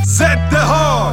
ضد حال.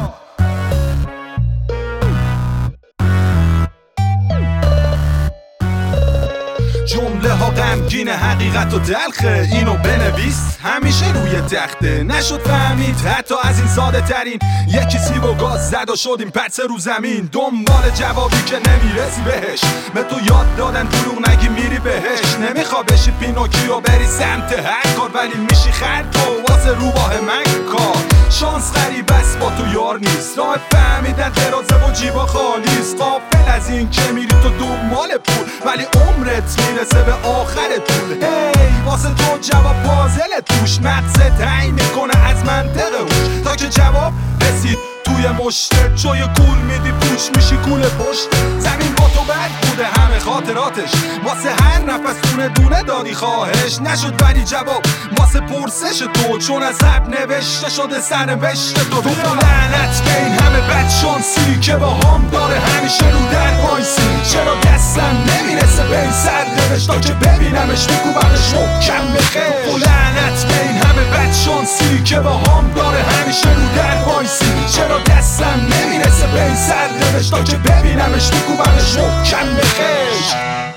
جمله ها غمگین حقیقت و دلخه، اینو بنویس همیشه روی تخته. نشد فهمید حتی از این ساده ترین، یکی سیب و گاز زد و شدیم پس رو زمین. دنبال جوابی که نمیرسی بهش، به تو یاد دادن دروغ نگی میری بهش. نمیخوا بشی پینوکیو بری سمت هر کار، ولی میشی خرد و واسه روباه من کار. شانس غریب است با تو یار نیست، راه فهمیدن درازه و جیبا خالیست. غافل از این که میری تو دنبال پول، ولی عمرت میرسه به آخر طول. هی واسه تو جواب پازل توش، مغزت تعیین میکنه از منطق هوش تا که جواب رسید توی مشتت. چوی کول میدی پوچ میشی کول پشت. زمین با تو بد بوده همه خاطراتش، واسه هر نفس دونه دونه دادی خواهش. نشد ولی جواب واسه پرسش تو، چون از عب نوشته شده سرنوشت تو. تو لعنت به این همه بد شانسی که با هم داره همیشه رو در وایسی. چرا دستم نمیرسه به این سرنوشت که ببینمش میکوبمش محکم بخیر. تو لعنت به این همه بد شانسی که با هم داره همیشه رو در وایسی. چرا دستم نمیرسه به این سرنوشت که ببینمش میکوبمش محکم بخیر.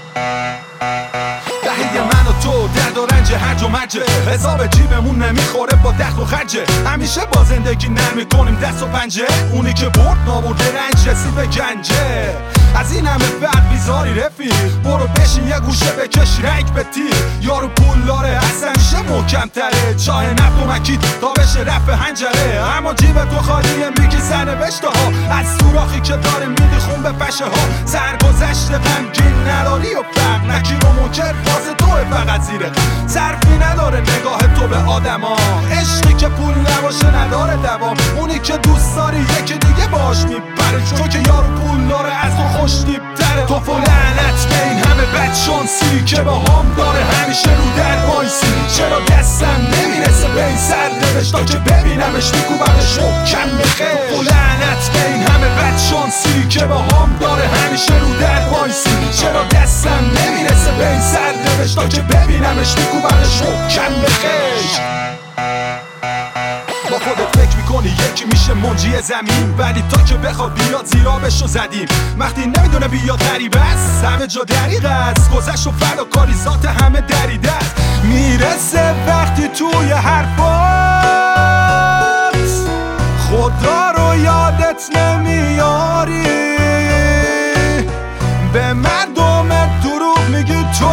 دهه من و تو درد و رنج هرج و مرجه، حساب جیبمون نمیخوره با دخل و خرجه. همیشه با زندگی نرمی کنیم دست و پنجه، اونی که برد نابرده رنج رسید به گنجه. از این همه بعد بیزاری رفیق، برو بشین یه گوشه بکش رنگ به تیر. یارو پول داره از همیشه محکم تره، چاه نفت و مکید تا بشه رفع هنجره. اما جیب تو خالیه میگی سرنوشته ها، از سوراخی که داره میدی خون به پشه ها. سرگذشت غمگین نداری و فرق، نکیر و منکر باز توه فقط زیره. صرفی نداره نگاه تو به آدما، عشقی که پول نباشه نداره دوام. اونی که دوست داری یکی دیگه باش میبره، چون که یارو پول داره از تو خوشتیب تره. تو لعنت به این همه بد شانسی که با هم داره همیشه رو در وایسی. چرا دستم نمیرسه به این سرنوشت که ببینمش میکوبمش محکم بخیر. تو لعنت به این همه بد شانسی که با هم داره همیشه رو در وایسی. چرا دستم نمیرسه به این سرنوشت که ببینمش میکوبمش محکم بخیر. با خودت فکر میکنی یکی میشه منجی زمین، ولی تا که بخواد بیاد زیرابشو زدیم. وقتی نمیدونه بیاد غریب است، همه جا دریغ است. گذشت و فداکاری ذات همه دریده است. میرسه وقتی توی حرفات خدا رو یادت نمیاری، به مردم دروغ میگی تو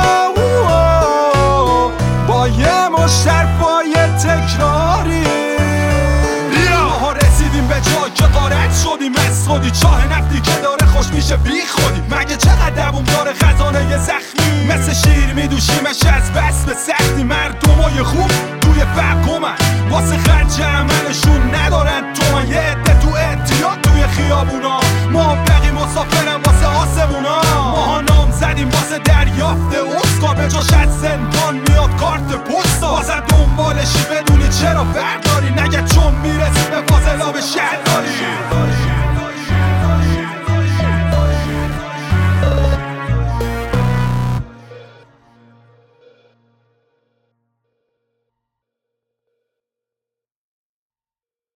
با یه مشت حرفای تکراری. ماها رسیدیم به جا که غارت شدیم از خودی، چاه نفتی که داره خوش میشه بی خودی. مگه چقدر دووم داره خزانه زخمی، مثل شیر میدوشیمش از بس به سختی. مردمای خوب توی فقر واسه خرج عملشون ندارن